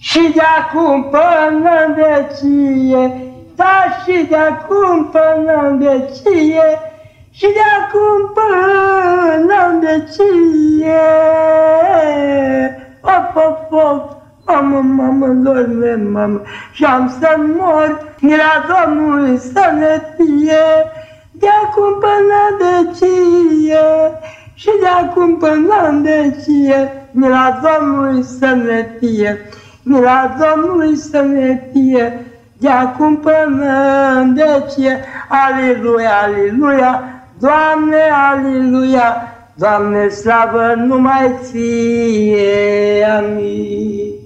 Și de acum până în vecie, da, și de acum până în vecie, și de acum până în vecie. Op, op, op, mamă, mamă, dorme, mamă, și-am să mor, mila Domnului să ne fie, de acum până în vecie, și de acum până în vecie, mila Domnului să ne fie, mila Domnului să ne fie, de acum până în vecie. Aleluia, aleluia, Doamne, aleluia, Doamne, slavă numai Ție, amin.